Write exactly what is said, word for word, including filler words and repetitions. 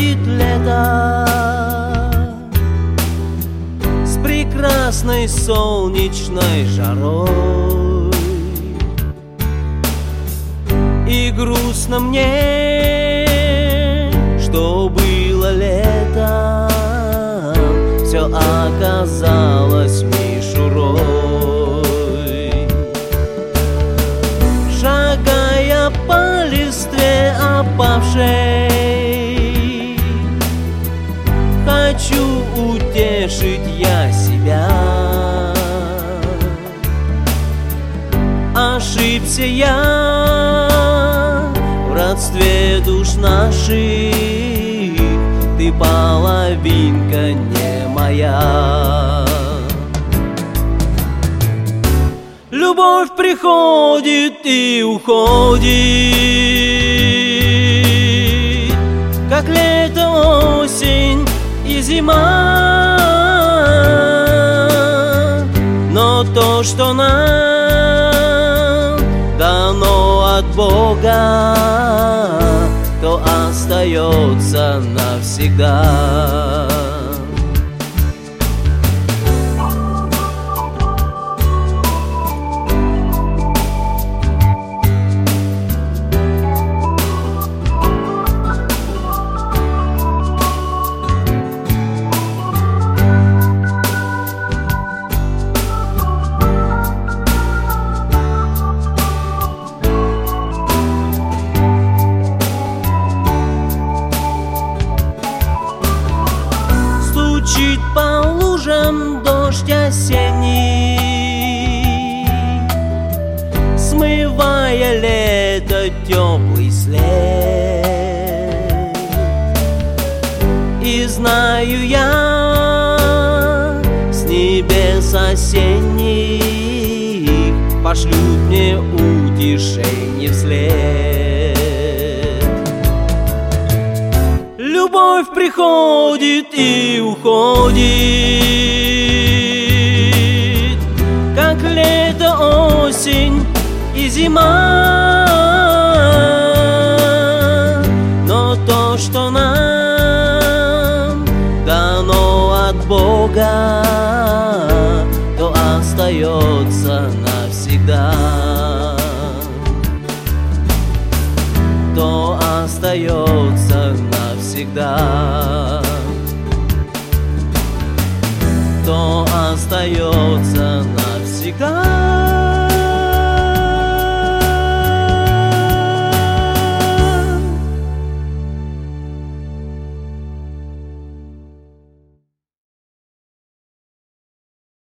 приходит лето с прекрасной солнечной жарой, и грустно мне, что было летом, все оказалось мишурой. Шагая по листве опавшей, хочу утешить я себя. Ошибся я в родстве душ наших, ты половинка не моя. Любовь приходит и уходит, как лето, осень и зима. Но то, что нам дано от Бога, то остается навсегда. Стучит по лужам дождь осенний, смывая лето теплый след. И знаю я, с небес осенних пошлют мне утешение вслед. Любовь приходит и уходит, как лето, осень и зима. Но то, что нам дано от Бога, то остается навсегда. То остается навсегда. То остается навсегда.